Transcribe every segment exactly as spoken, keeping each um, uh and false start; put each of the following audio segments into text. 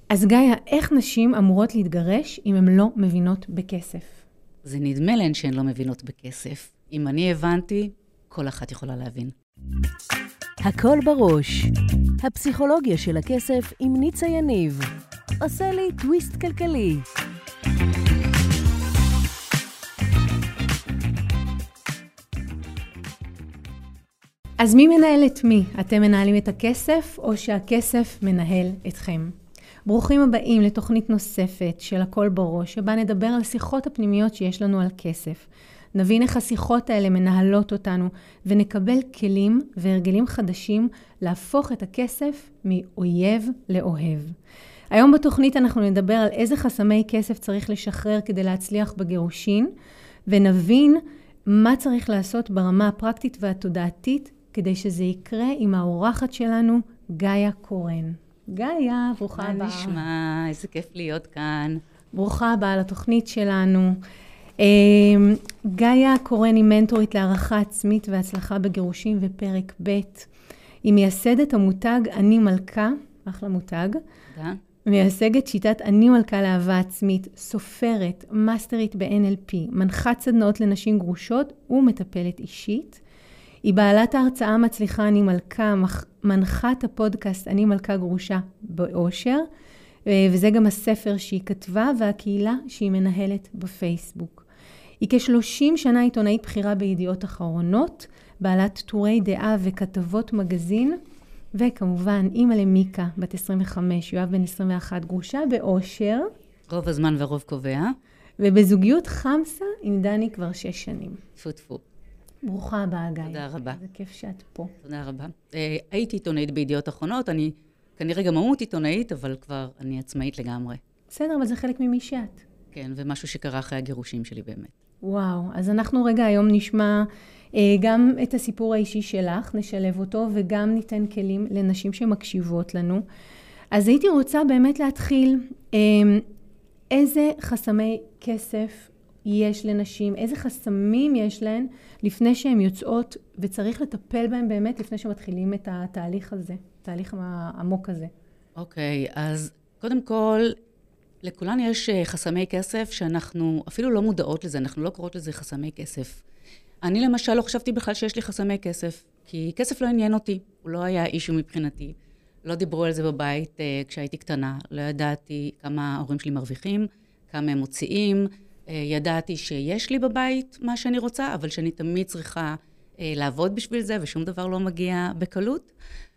אז גיא, איך נשים אמורות להתגרש אם הן לא מבינות בכסף? זה נדמה להן שהן לא מבינות בכסף. אם אני הבנתי, כל אחת יכולה להבין. הכל בראש. הפסיכולוגיה של הכסף עם ניצה יניב. עושה לי טוויסט כלכלי. אז מי מנהל את מי? אתם מנהלים את הכסף או שהכסף מנהל אתכם? ברוכים הבאים לתוכנית נוספת של הכל בראש, שבה נדבר על שיחות הפנימיות שיש לנו על כסף. נבין איך השיחות האלה מנהלות אותנו, ונקבל כלים והרגלים חדשים להפוך את הכסף מאויב לאוהב. היום בתוכנית אנחנו נדבר על איזה חסמי כסף צריך לשחרר כדי להצליח בגירושין, ונבין מה צריך לעשות ברמה הפרקטית והתודעתית, כדי שזה יקרה עם האורחת שלנו, גאיה קורן. גאיה, ברוכה הבאה. מה נשמע? איזה כיף להיות כאן. ברוכה הבאה לתוכנית שלנו. גאיה קורן היא מנטורית להערכה עצמית והצלחה בגירושים ופרק ב'. היא מייסדת המותג אני מלכה, אחלה מותג. תודה. מייסגת שיטת אני מלכה לאהבה עצמית, סופרת, מאסטרית ב-אן אל פי, מנחת סדנאות לנשים גרושות ומטפלת אישית. היא בעלת ההרצאה המצליחה אני מלכה, מנחת הפודקאסט אני מלכה גרושה באושר, וזה גם הספר שהיא כתבה והקהילה שהיא מנהלת בפייסבוק. היא כ-שלושים שנה עיתונאית בחירה בידיעות אחרונות, בעלת טורי דעה וכתבות מגזין, וכמובן אימא למיקה, בת עשרים וחמש, יואב בן עשרים ואחת, גרושה באושר. רוב הזמן ורוב קובע. ובזוגיות חמסה עם דני כבר שש שנים. טפו טפו. ברוכה הבאה, גיא. תודה רבה. זה כיף שאת פה. תודה רבה. אה, הייתי עיתונאית בידיעות אחרונות, אני כנראה גם מהות עיתונאית, אבל כבר אני עצמאית לגמרי. בסדר, אבל זה חלק ממי שאת. כן, ומשהו שקרה אחרי הגירושים שלי באמת. וואו, אז אנחנו רגע היום נשמע אה, גם את הסיפור האישי שלך, נשלב אותו, וגם ניתן כלים לנשים שמקשיבות לנו. אז הייתי רוצה באמת להתחיל, אה, איזה חסמי כסף יש לנשים, איזה חסמים יש להן לפני שהן יוצאות, וצריך לטפל בהן באמת לפני שמתחילים את התהליך הזה, התהליך העמוק הזה. אוקיי, אז קודם כל, לכולן יש חסמי כסף שאנחנו אפילו לא מודעות לזה, אנחנו לא קוראות לזה חסמי כסף. אני למשל לא חשבתי בכלל שיש לי חסמי כסף, כי כסף לא עניין אותי, הוא לא היה אישו מבחינתי. לא דיברו על זה בבית uh, כשהייתי קטנה, לא ידעתי כמה ההורים שלי מרוויחים, כמה הם מוציאים, uh, ידעתי שיש לי בבית מה שאני רוצה, אבל שאני תמיד צריכה uh, לעבוד בשביל זה, ושום דבר לא מגיע בקלות.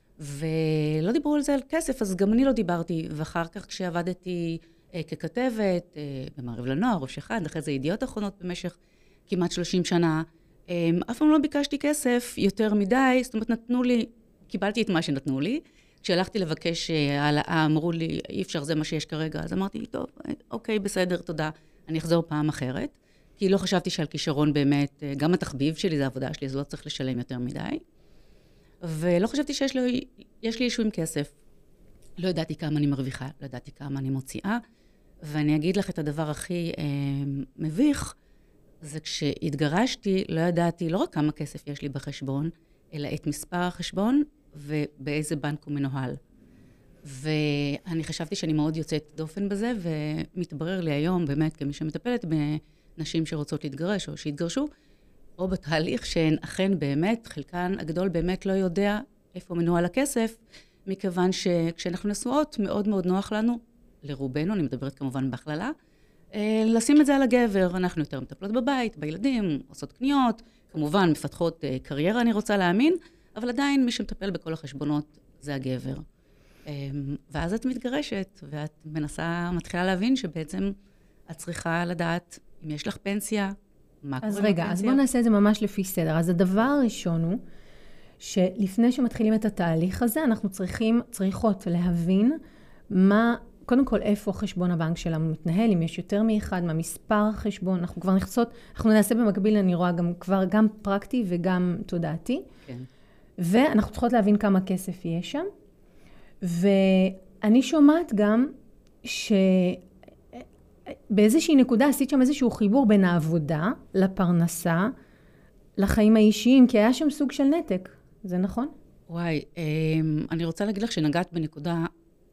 ולא דיברו על זה על כסף, אז גם אני לא דיברתי, ואחר כך כשעבדתי uh, ככתבת, uh, במעריב לנוער, ראש אחד, אחרי זה ידיעות אחרונות במשך כמעט שלושים שנה, um, אף פעם לא ביקשתי כסף יותר מדי, זאת אומרת נתנו לי, קיבלתי את מה שנתנו לי, כשהלכתי לבקש העלאה, אמרו לי, אי אפשר, זה מה שיש כרגע. אז אמרתי, טוב, אוקיי, בסדר, תודה. אני אחזור פעם אחרת. כי לא חשבתי שעל כישרון באמת, גם התחביב שלי, זה העבודה שלי, אז לא צריך לשלם יותר מדי. ולא חשבתי שיש לי, יש לי אישו עם כסף. לא ידעתי כמה אני מרוויחה, לא ידעתי כמה אני מוציאה. ואני אגיד לך את הדבר הכי אה, מביך, זה כשהתגרשתי, לא ידעתי לא רק כמה כסף יש לי בחשבון, אלא את מספר החשבון, ובאיזה בנק הוא מנוהל. ואני חשבתי שאני מאוד יוצאת דופן בזה, ומתברר לי היום, באמת, כמי שמטפלת בנשים שרוצות להתגרש, או שהתגרשו, או בתהליך שהן אכן באמת, חלקן הגדול באמת לא יודע איפה מנוהל הכסף, מכיוון שכשאנחנו נשואות, מאוד מאוד נוח לנו, לרובנו, אני מדברת כמובן בהכללה, לשים את זה על הגבר. אנחנו יותר מטפלות בבית, בילדים, עושות קניות, כמובן מפתחות קריירה, אני רוצה להאמין, אבל עדיין מי שמטפל בכל החשבונות זה הגבר. ואז את מתגרשת, ואת מנסה, מתחילה להבין שבעצם את צריכה לדעת אם יש לך פנסיה, מה קורה בפנסיה. אז רגע, אז בואו נעשה את זה ממש לפי סדר. אז הדבר הראשון הוא, שלפני שמתחילים את התהליך הזה, אנחנו צריכים, צריכות להבין מה, קודם כל איפה חשבון הבנק שלנו מתנהל, אם יש יותר מאחד, מה מספר החשבון, אנחנו כבר נחצות, אנחנו נעשה במקביל, אני רואה גם, כבר גם פרקטי וגם תודעתי. כן. ואנחנו צריכות להבין כמה כסף יש שם. ואני שומעת גם שבאיזושהי נקודה עשית שם איזשהו חיבור בין העבודה לפרנסה, לחיים האישיים, כי היה שם סוג של נתק. זה נכון? וואי, אני רוצה להגיד לך שנגעת בנקודה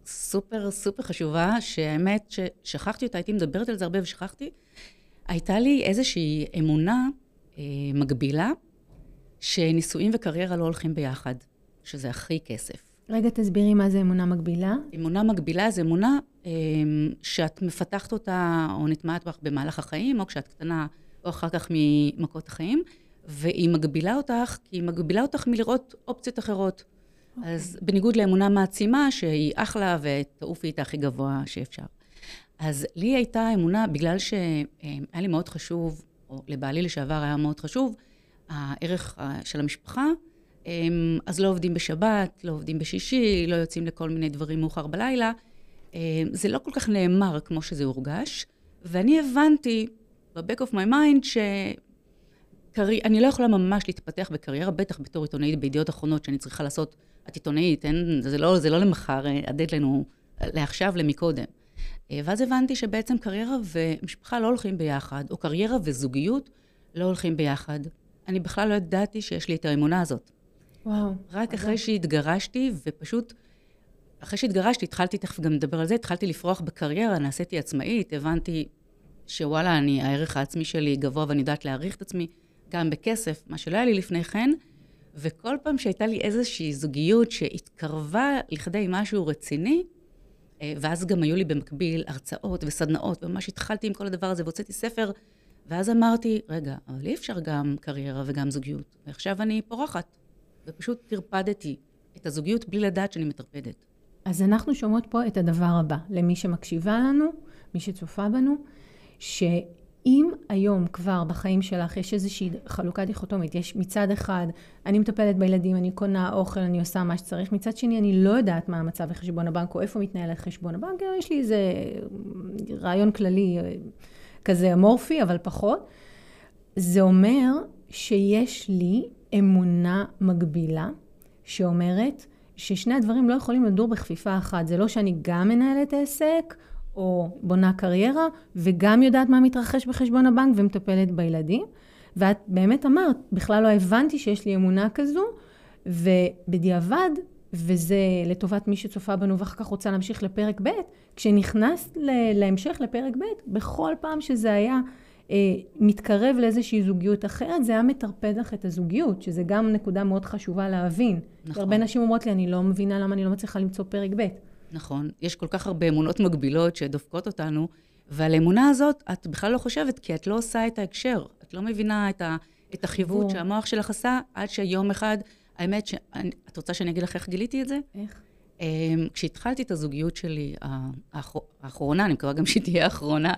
סופר סופר חשובה, שהאמת ששכחתי אותה, הייתי מדברת על זה הרבה ושכחתי. הייתה לי איזושהי אמונה אה, מגבילה, שנישואים וקריירה לא הולכים ביחד, שזה הכי כסף. רגע, תסבירי מה זה אמונה מגבילה. אמונה מגבילה זה אמונה אה, שאת מפתחת אותה או נטמעת בך במהלך החיים, או כשאת קטנה או אחר כך ממכות החיים, והיא מגבילה אותך, כי היא מגבילה אותך מלראות אופציות אחרות. Okay. אז בניגוד לאמונה מעצימה, שהיא אחלה ותעופי איתה הכי גבוה שאפשר. אז לי הייתה אמונה, בגלל שהיה לי מאוד חשוב, או לבעלי לשעבר היה מאוד חשוב, הערך של המשפחה, אז לא עובדים בשבת, לא עובדים בשישי, לא יוצאים לכל מיני דברים מאוחר בלילה. זה לא כל כך נאמר כמו שזה הורגש, ואני הבנתי ב-back of my mind שאני לא יכולה ממש להתפתח בקריירה, בטח בתור עיתונאית בידיעות אחרונות שאני צריכה לעשות, את עיתונאית, אין, זה, לא, זה לא למחר, הדדליין הוא לעכשיו, למקודם. ואז הבנתי שבעצם קריירה ומשפחה לא הולכים ביחד, או קריירה וזוגיות לא הולכים ביחד. אני בכלל לא ידעתי שיש לי את האמונה הזאת. וואו. רק אחרי שהתגרשתי, ופשוט, אחרי שהתגרשתי, התחלתי, תכף גם לדבר על זה, התחלתי לפרוח בקריירה, נעשיתי עצמאית, הבנתי שוואלה, אני, הערך העצמי שלי גבוה, ואני יודעת להעריך את עצמי, גם בכסף, מה שלא היה לי לפני כן, וכל פעם שהייתה לי איזושהי זוגיות שהתקרבה לכדי משהו רציני, ואז גם היו לי במקביל הרצאות וסדנאות, וממש התחלתי עם כל הדבר הזה, והוצאתי ספר, ואז אמרתי, רגע, אבל אי אפשר גם קריירה וגם זוגיות, ועכשיו אני פורחת, ופשוט תרפדתי את הזוגיות בלי לדעת שאני מטרפדת. אז אנחנו שומעות פה את הדבר הבא, למי שמקשיבה לנו, מי שצופה בנו, שאם היום כבר בחיים שלך יש איזושהי חלוקה דיכוטומית, יש מצד אחד, אני מטפלת בילדים, אני קונה אוכל, אני עושה מה שצריך, מצד שני אני לא יודעת מה המצב בחשבון הבנק, או איפה מתנהל את חשבון הבנק, יש לי איזה רעיון כללי כזה אמורפי, אבל פחות. זה אומר שיש לי אמונה מגבילה, שאומרת ששני הדברים לא יכולים לדור בכפיפה אחת. זה לא שאני גם מנהלת עסק, או בונה קריירה, וגם יודעת מה מתרחש בחשבון הבנק, ומטפלת בילדים. ואת באמת אמרת, בכלל לא הבנתי שיש לי אמונה כזו, ובדיעבד, וזה לטובת מי שצופה בנו, ואחר כך רוצה להמשיך לפרק ב', כשנכנס להמשך לפרק ב', בכל פעם שזה היה אה, מתקרב לאיזושהי זוגיות אחרת, זה היה מטרפד לך את הזוגיות, שזה גם נקודה מאוד חשובה להבין. נכון. הרבה נשים אומרות לי, אני לא מבינה למה אני לא מצליחה למצוא פרק ב'. נכון, יש כל כך הרבה אמונות מגבילות שדופקות אותנו, ועל האמונה הזאת את בכלל לא חושבת, כי את לא עושה את ההקשר, את לא מבינה את, ה, את החיווט שהמוח שלך עשה, עד שיום אחד, האמת שאת רוצה שאני אגיד לך איך גיליתי את זה? איך? כשהתחלתי את הזוגיות שלי, האחרונה, אני מקווה גם שהיא תהיה האחרונה,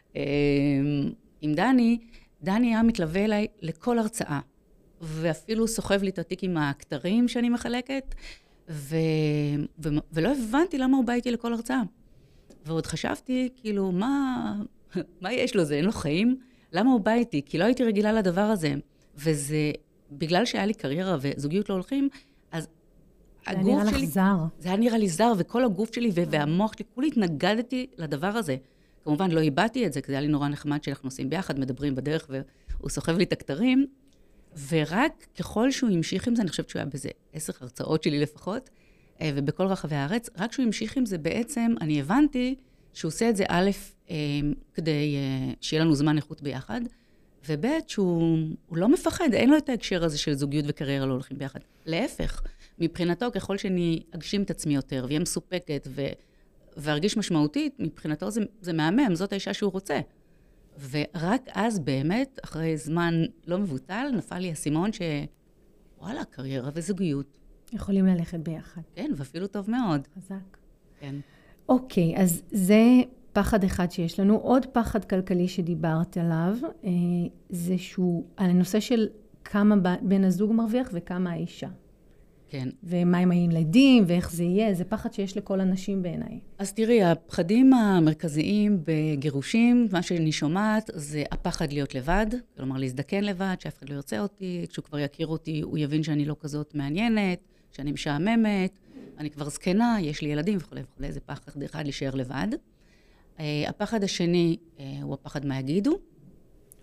עם דני, דני היה מתלווה אליי לכל הרצאה, ואפילו סוחב לי את התיק עם הכתרים שאני מחלקת, ו... ו... ולא הבנתי למה הוא בא איתי לכל הרצאה. ועוד חשבתי, כאילו, מה, מה יש לו זה? אין לו חיים? למה הוא בא איתי? כי לא הייתי רגילה לדבר הזה. וזה, בגלל שהיה לי קריירה וזוגיות לא הולכים, אז הגוף שלי... זה היה נראה לך זר. זה היה נראה לי זר, וכל הגוף שלי והמוח שלי, כולי התנגדתי לדבר הזה. כמובן, לא איבדתי את זה, כי זה היה לי נורא נחמד שאנחנו נוסעים ביחד, מדברים בדרך, והוא סוחב לי את הכתרים. ורק ככל שהוא המשיך עם זה, אני חושבת שהוא היה בזה עשר הרצאות שלי לפחות, ובכל רחבי הארץ, רק שהוא המשיך עם זה בעצם, אני הבנתי שהוא עושה את זה א', כדי שיהיה לנו זמן איכות ביחד, וב' שהוא לא מפחד, אין לו את ההקשר הזה של זוגיות וקריירה לא הולכים ביחד. להפך, מבחינתו, ככל שאני אגשים את עצמי יותר, ויהיה מסופקת ו... והרגיש משמעותית, מבחינתו זה, זה מהמם, זאת האישה שהוא רוצה. ורק אז באמת, אחרי זמן לא מבוטל, נפל לי הסימון ש... וואלה, קריירה וזוגיות. יכולים ללכת ביחד. כן, ואפילו טוב מאוד. חזק. כן. אוקיי, אז זה פחד אחד שיש לנו. עוד פחד כלכלי שדיברת עליו, זה שהוא על הנושא של כמה בן הזוג מרוויח וכמה האישה. כן. ומה עם הילדים, ואיך זה יהיה, זה פחד שיש לכל אנשים בעיניי. אז תראי, הפחדים המרכזיים בגירושים, מה שאני שומעת, זה הפחד להיות לבד, כלומר להזדקן לבד, שאף אחד לא ירצה אותי, כשהוא כבר יכיר אותי, הוא יבין שאני לא כזאת מעניינת, שאני משעממת, אני כבר זקנה, יש לי ילדים וכו' וכו', זה פחד אחד להישאר לבד. הפחד השני הוא הפחד מה יגידו.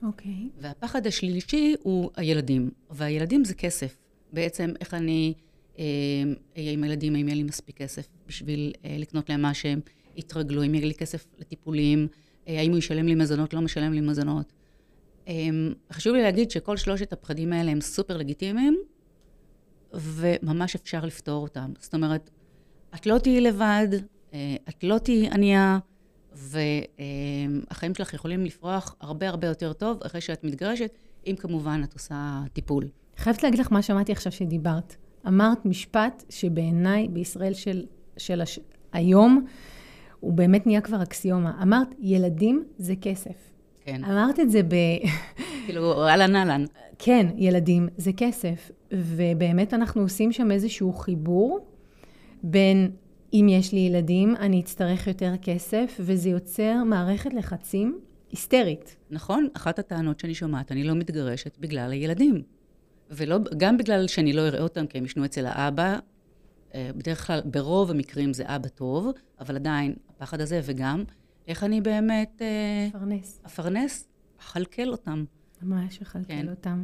אוקיי. והפחד השלישי הוא הילדים, והילדים זה כסף. בעצם איך אני עם הילדים, האם יהיה לי מספיק כסף בשביל לקנות להם מה שהם יתרגלו, אם יהיה לי כסף לטיפולים, האם הוא ישלם לי מזונות, לא משלם לי מזונות. חשוב לי להגיד שכל שלושת הפחדים האלה הם סופר לגיטימיים, וממש אפשר לפתור אותם. זאת אומרת, את לא תהיי לבד, את לא תהיי ענייה, והחיים שלך יכולים לפרוח הרבה הרבה יותר טוב אחרי שאת מתגרשת, אם כמובן את עושה טיפול. חייבת להגיד לך מה שמעתי עכשיו שדיברת. אמרת משפט שבעיניי בישראל של, של הש... היום, הוא באמת נהיה כבר אקסיומה. אמרת, ילדים זה כסף. כן. אמרת את זה ב... כאילו, אלן אלן. כן, ילדים זה כסף. ובאמת אנחנו עושים שם איזשהו חיבור בין... אם יש לי ילדים, אני אצטרך יותר כסף, וזה יוצר מערכת לחצים היסטרית. נכון, אחת הטענות שאני שומעת, אני לא מתגרשת בגלל הילדים. ולא, גם בגלל שאני לא אראה אותם, כי הם ישנו אצל האבא, בדרך כלל, ברוב המקרים זה אבא טוב, אבל עדיין, הפחד הזה, וגם, איך אני באמת... אפרנס. אפרנס, אחלקל אותם. ממש אחלקל כן. אותם.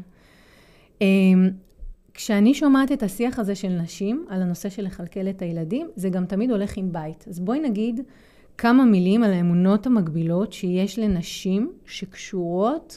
כשאני שומעת את השיח הזה של נשים, על הנושא של לחלקל את הילדים, זה גם תמיד הולך עם בית. אז בואי נגיד כמה מילים על האמונות המקבילות שיש לנשים שקשורות,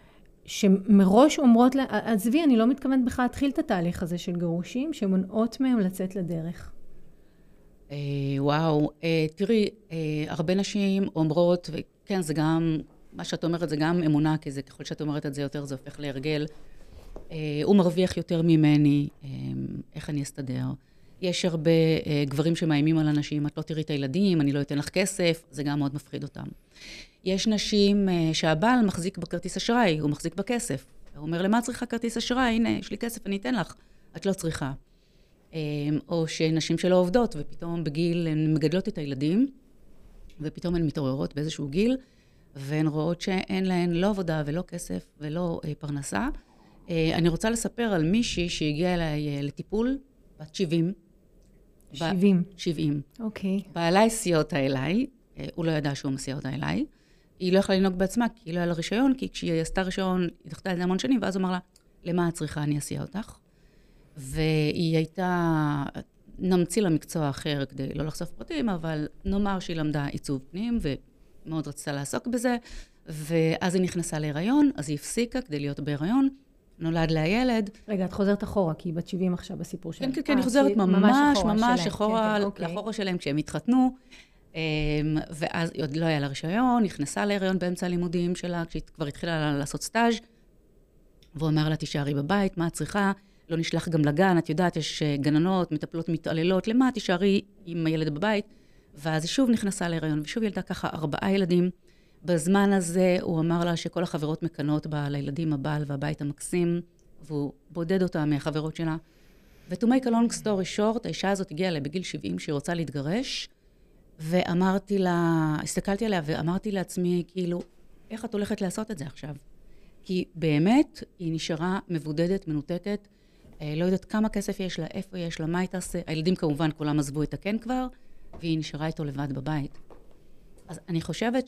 שמראש אומרות, לה, עזבי, אני לא מתכוונת בכלל להתחיל את התהליך הזה של גירושים, שמונעות מהם לצאת לדרך. אה, וואו, אה, תראי, אה, הרבה נשים אומרות, וכן, זה גם, מה שאת אומרת זה גם אמונה, כי זה, ככל שאת אומרת את זה יותר, זה הופך להרגל. הוא מרוויח יותר ממני, איך אני אסתדר. יש הרבה גברים שמאיימים על אנשים, את לא תראי את הילדים, אני לא אתן לך כסף, זה גם מאוד מפחיד אותם. יש נשים שהבעל מחזיק בכרטיס אשראי, הוא מחזיק בכסף. הוא אומר, למה צריכה כרטיס אשראי? הנה, יש לי כסף, אני אתן לך. את לא צריכה. או שנשים שלא עובדות, ופתאום בגיל הן מגדלות את הילדים, ופתאום הן מתעוררות באיזשהו גיל, והן רואות שאין להן לא עבודה ולא כסף ולא פרנסה. אני רוצה לספר על מישהי שהגיעה אליי לטיפול, בת שבעים. שבעים. שבעים. אוקיי. בעלה הסיע אותה אליי, הוא לא ידע שהוא מסיע אותה אליי. היא לא יכלה לנהוג בעצמה, כי היא לא היה לה רישיון, כי כשהיא עשתה רישיון, היא דחתה את זה המון שנים, ואז הוא אמר לה, למה את צריכה, אני אסיע אותך. והיא הייתה, נמציא לה מקצוע אחר כדי לא לחשוף פרטים, אבל נאמר שהיא למדה עיצוב פנים, ומאוד רצתה לעסוק בזה, ואז היא נכנסה להיריון, אז היא הפסיקה כדי להיות בהיריון, נולד לה ילד. רגע, את חוזרת אחורה, כי היא בת שבעים עכשיו בסיפור שלהם. כן, כן, כן, היא חוזרת ממש, ממש אחורה, לאחורה שלהם, כשהם התחתנו, ואז היא עוד לא היה לה רישיון, נכנסה להיריון באמצע הלימודים שלה, כשהיא כבר התחילה לעשות סטאז', והוא אמר לה, תישארי בבית, מה את צריכה? לא נשלח גם לגן, את יודעת, יש גננות, מטפלות מתעללות, למה תישארי עם הילד בבית? ואז היא שוב נכנסה להיריון, ושוב ילדה ככה ארבעה ילדים. בזמן הזה הוא אמר לה שכל החברות מקנות בה לילדים הבעל והבית המקסים, והוא בודד אותה מהחברות שלה. ו-to make a long story short, האישה הזאת הגיעה לה בגיל שבעים שהיא רוצה להתגרש, ואמרתי לה, הסתכלתי עליה ואמרתי לעצמי, כאילו, איך את הולכת לעשות את זה עכשיו? כי באמת היא נשארה מבודדת, מנותקת, לא יודעת כמה כסף יש לה, איפה יש לה, מה היא תעשה. הילדים כמובן כולם עזבו את הכן כבר, והיא נשארה איתו לבד בבית. אז אני חושבת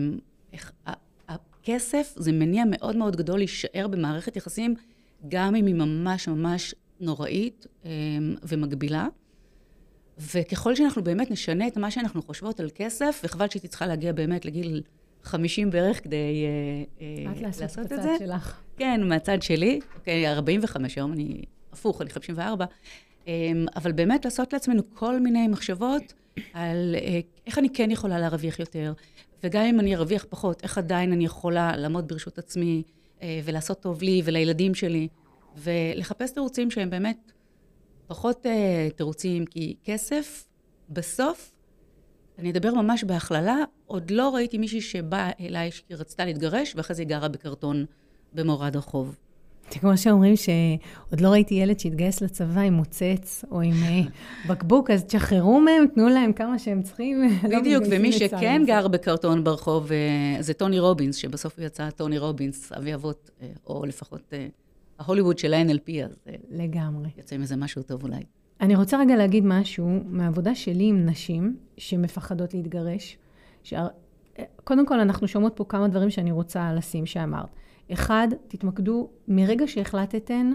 שהכסף זה מניע מאוד מאוד גדול להישאר במערכת יחסים, גם אם היא ממש ממש נוראית ומגבילה. וככל שאנחנו באמת נשנה את מה שאנחנו חושבות על כסף, וחבל שהיא צריכה להגיע באמת לגיל חמישים בערך כדי לעשות את זה. שלך. כן, מהצד שלי. אוקיי, ארבעים וחמש היום, אני הפוך, אני חמישים וארבע. אבל באמת לעשות לעצמנו כל מיני מחשבות על איך אני כן יכולה להרוויח יותר, וגם אם אני ארוויח פחות, איך עדיין אני יכולה לעמוד ברשות עצמי, ולעשות טוב לי ולילדים שלי, ולחפש תירוצים שהם באמת פחות תירוצים, כי כסף, בסוף, אני אדבר ממש בהכללה, עוד לא ראיתי מישהי שבאה אליי שהיא רצתה להתגרש, ואחרי זה היא גרה בקרטון במורד הרחוב. זה כמו שאומרים שעוד לא ראיתי ילד שהתגייס לצבא עם מוצץ או עם בקבוק, אז תשחררו מהם, תנו להם כמה שהם צריכים. בדיוק, ומי שכן גר בקרטון ברחוב, זה טוני רובינס, שבסוף הוא יצא טוני רובינס, אבי אבות, או לפחות ההוליווד של ה-אן אל פי, אז לגמרי. יוצא מזה משהו טוב אולי. אני רוצה רגע להגיד משהו מהעבודה שלי עם נשים שמפחדות להתגרש. קודם כל, אנחנו שומעות פה כמה דברים שאני רוצה לשים שאמרת. אחד, תתמקדו מרגע שהחלטתן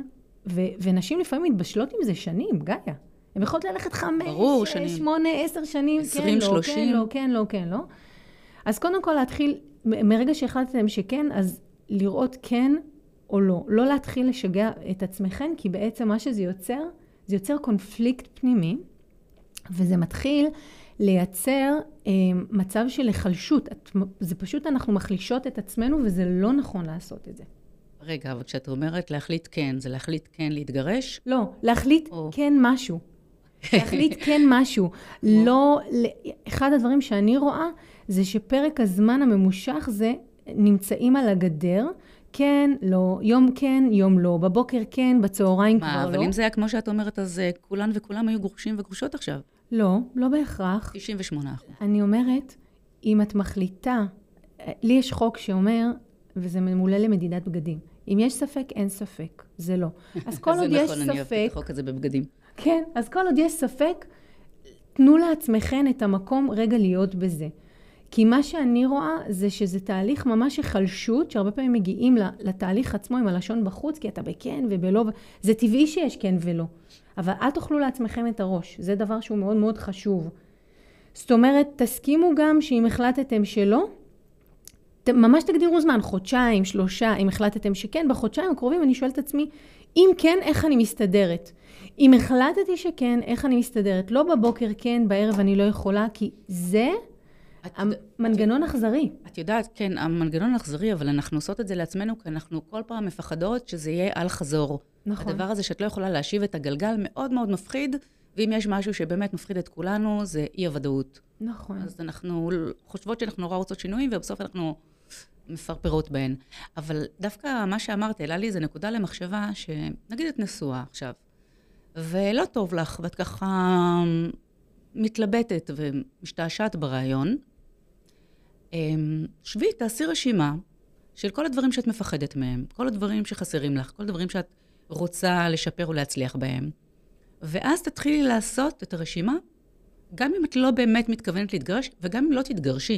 ו- ונשים לפעמים מתבשלות עם זה שנים, גאיה. הן יכולות ללכת חמש, ברור, שש, שנים. שמונה, עשר שנים, עשרים, כן, לא, שלושים. כן, לא, כן, לא, כן, לא. אז קודם כל להתחיל, מ- מרגע שהחלטתם שכן, אז לראות כן או לא. לא להתחיל לשגע את עצמכם, כי בעצם מה שזה יוצר, זה יוצר קונפליקט פנימי, וזה מתחיל לייצר אה, מצב של החלשות. את, זה פשוט אנחנו מחלישות את עצמנו, וזה לא נכון לעשות את זה. רגע, אבל כשאת אומרת להחליט כן, זה להחליט כן להתגרש? לא, להחליט או. כן משהו. להחליט כן משהו. לא, אחד הדברים שאני רואה, זה שפרק הזמן הממושך זה נמצאים על הגדר, כן, לא, יום כן, יום לא, בבוקר כן, בצהריים כבר מה, לא. אבל אם זה היה כמו שאת אומרת, אז אה, כולן וכולם היו גרושים וגרושות עכשיו. לא, לא בהכרח. תשעים ושמונה אחוז. אני אומרת, אם את מחליטה, לי יש חוק שאומר, וזה ממולא למדידת בגדים, אם יש ספק, אין ספק, זה לא. אז כל עוד יש זה נכון, אני אוהבת ספק, את החוק הזה בבגדים. כן, אז כל עוד יש ספק, תנו לעצמכם את המקום רגע להיות בזה. כי מה שאני רואה זה שזה תהליך ממש החלשות, שהרבה פעמים מגיעים לתהליך עצמו עם הלשון בחוץ, כי אתה בכן ובלא, זה טבעי שיש כן ולא. אבל אל תאכלו לעצמכם את הראש, זה דבר שהוא מאוד מאוד חשוב. זאת אומרת, תסכימו גם שאם החלטתם שלא, ממש תגדירו זמן, חודשיים, שלושה, אם החלטתם שכן, בחודשיים הקרובים אני שואלת את עצמי, אם כן, איך אני מסתדרת? אם החלטתי שכן, איך אני מסתדרת? לא בבוקר כן, בערב אני לא יכולה, כי זה המנגנון אכזרי. את יודעת, כן, המנגנון אכזרי, אבל אנחנו עושות את זה לעצמנו, כי אנחנו כל פעם מפחדות שזה יהיה על חזור. נכון. הדבר הזה שאת לא יכולה להשיב את הגלגל מאוד מאוד מפחיד, ואם יש משהו שבאמת מפחיד את כולנו, זה אי הוודאות. נכון. אז אנחנו חושבות שאנחנו נורא רוצות שינויים, ובסוף אנחנו מפרפרות בהן. אבל דווקא מה שאמרת, העלה לי איזה נקודה למחשבה, שנגיד את נשואה עכשיו, ולא טוב לך, ואת ככה מתלבטת ומשתעשעת ברעיון, שבי, תעשי רשימה של כל הדברים שאת מפחדת מהם, כל הדברים שחסרים לך, כל הדברים שאת רוצה לשפר או להצליח בהם. ואז תתחילי לעשות את הרשימה, גם אם את לא באמת מתכוונת להתגרש, וגם אם לא תתגרשי.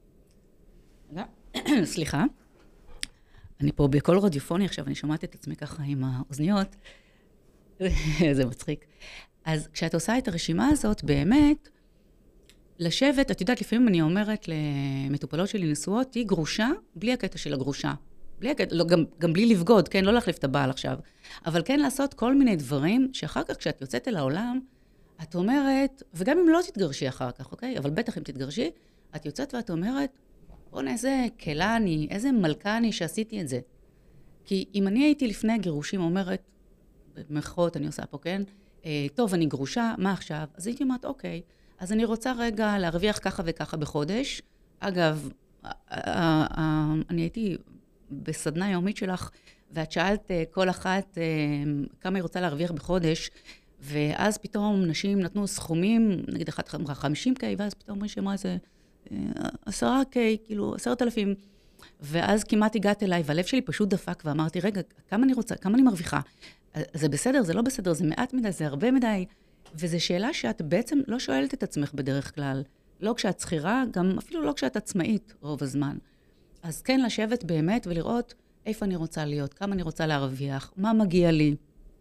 סליחה. אני פה בקול רדיופוני עכשיו, אני שומעת את עצמי ככה עם האוזניות. זה מצחיק. אז כשאת עושה את הרשימה הזאת, באמת, לשבת, את יודעת, לפעמים אני אומרת למטופלות שלי נשואות, היא גרושה, בלי הקטע של הגרושה. בלי הקטע, לא, גם, גם בלי לבגוד, כן? לא להחליף את הבעל עכשיו. אבל כן לעשות כל מיני דברים, שאחר כך כשאת יוצאת אל העולם, את אומרת, וגם אם לא תתגרשי אחר כך, אוקיי? אבל בטח אם תתגרשי, את יוצאת ואת אומרת, בוא'נה, איזה קלה אני, איזה מלכה אני שעשיתי את זה. כי אם אני הייתי לפני הגירושים אומרת, במרכאות אני עושה פה, כן? אה, טוב, אני גרושה, מה עכשיו? אז הייתי אומרת, אוקיי, אז אני רוצה רגע להרוויח ככה וככה בחודש. אגב, אני הייתי בסדנה יומית שלך, ואת שאלת כל אחת כמה היא רוצה להרוויח בחודש, ואז פתאום נשים נתנו סכומים, נגיד אחת אמרה חמישים קיי, ואז פתאום מישהו אמרה איזה עשרה קיי, כאילו עשרת אלפים, ואז כמעט הגעת אליי, והלב שלי פשוט דפק, ואמרתי, רגע, כמה אני רוצה, כמה אני מרוויחה? זה בסדר, זה לא בסדר, זה מעט מדי, זה הרבה מדי, וזו שאלה שאת בעצם לא שואלת את עצמך בדרך כלל, לא כשאת שכירה, גם אפילו לא כשאת עצמאית רוב הזמן. אז כן, לשבת באמת ולראות איפה אני רוצה להיות, כמה אני רוצה להרוויח, מה מגיע לי.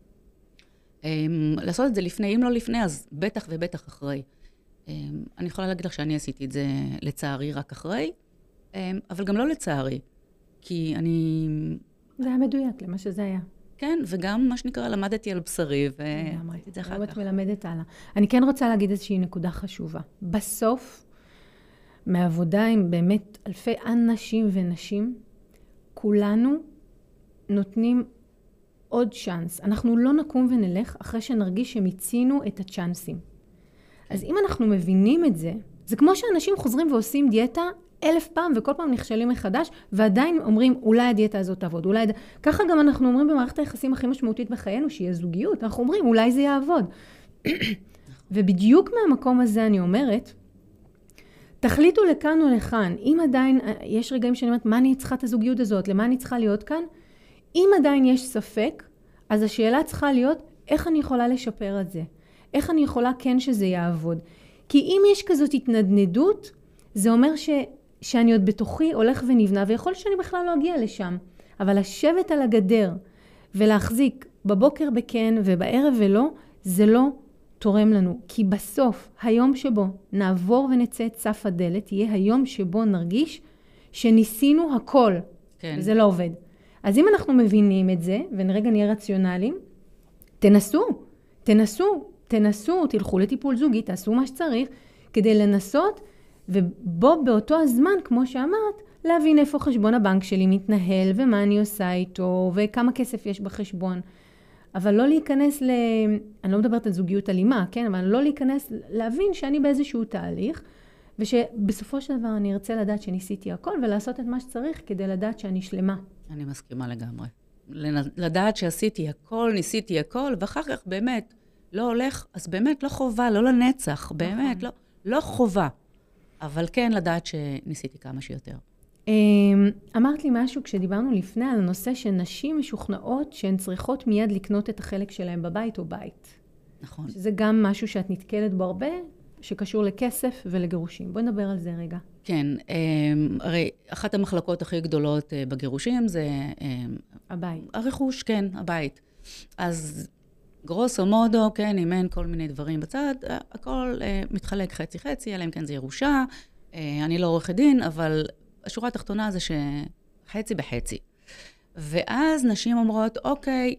לעשות את זה לפני, אם לא לפני, אז בטח ובטח אחרי. אני יכולה להגיד לך שאני עשיתי את זה לצערי רק אחרי, אבל גם לא לצערי, כי אני... זה היה מדויק למה שזה היה. כן, וגם מה שנקרא, למדתי על בשרי, ועשיתי את זה אחר כך. את מלמדת הלאה. אני כן רוצה להגיד איזושהי נקודה חשובה. בסוף, מעבודה עם באמת אלפי אנשים ונשים, כולנו נותנים עוד צ'אנס. אנחנו לא נקום ונלך אחרי שנרגיש שמיצינו את הצ'אנסים. אז אם אנחנו מבינים את זה, זה כמו שאנשים חוזרים ועושים דיאטה אלף פעם, וכל פעם נכשלים מחדש, ועדיין אומרים, אולי הדיאטה הזאת תעבוד, אולי... ככה גם אנחנו אומרים במערכת היחסים הכי משמעותית בחיינו, שהיא הזוגיות, אנחנו אומרים, אולי זה יעבוד. ובדיוק מהמקום הזה אני אומרת, תחליטו לכאן או לכאן, אם עדיין, יש רגעים שאני אומרת, מה אני צריכה את הזוגיות הזאת, למה אני צריכה להיות כאן? אם עדיין יש ספק, אז השאלה צריכה להיות, איך אני יכולה לשפר את זה? איך אני יכולה כן שזה יעבוד? כי אם יש כזאת התנדנדות, זה אומר ש, שאני עוד בתוכי הולך ונבנה, ויכול שאני בכלל לא אגיע לשם. אבל לשבת על הגדר ולהחזיק בבוקר בכן ובערב ולא, זה לא תורם לנו. כי בסוף, היום שבו נעבור ונצא את סף הדלת, יהיה היום שבו נרגיש שניסינו הכל. כן. וזה לא עובד. אז אם אנחנו מבינים את זה, ונרגע נהיה רציונליים, תנסו, תנסו, תנסו, תלכו לטיפול זוגי, תעשו מה שצריך, כדי לנסות, ובו באותו הזמן, כמו שאמרת, להבין איפה חשבון הבנק שלי מתנהל, ומה אני עושה איתו, וכמה כסף יש בחשבון. אבל לא להיכנס ל... אני לא מדברת על זוגיות אלימה, כן? אבל לא להיכנס, להבין שאני באיזשהו תהליך, ושבסופו של דבר אני ארצה לדעת שניסיתי הכל, ולעשות את מה שצריך כדי לדעת שאני שלמה. אני מסכימה לגמרי. לדעת שעשיתי הכל, ניסיתי הכל, ואחר כך באמת לא הולך, אז באמת לא חובה, לא לנצח, באמת לא, לא חובה. אבל כן לדעת שניסיתי כמה שיותר. אמרת לי משהו כשדיברנו לפני על הנושא שנשים משוכנעות שהן צריכות מיד לקנות את החלק שלהן בבית או בית. נכון. שזה גם משהו שאת נתקלת בו הרבה, שקשור לכסף ולגירושים. בואי נדבר על זה רגע. כן, הרי אחת המחלקות הכי גדולות בגירושים זה... הבית. הרכוש, כן, הבית. אז גרוסו מודו, כן, אם אין כל מיני דברים בצד, הכל מתחלק חצי-חצי, אלא אם כן זה ירושה. אני לא עורכת דין, אבל השורה התחתונה זה שחצי בחצי. ואז נשים אומרות, אוקיי,